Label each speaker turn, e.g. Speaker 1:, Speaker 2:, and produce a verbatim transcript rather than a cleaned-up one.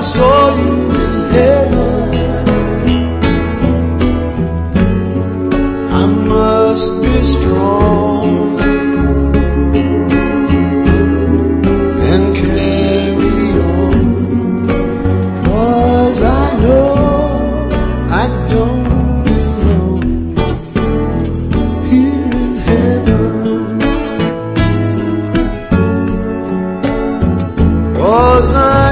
Speaker 1: saw you in heaven. I must be strong and carry on, 'cause I know I don't belong here in heaven. 'Cause I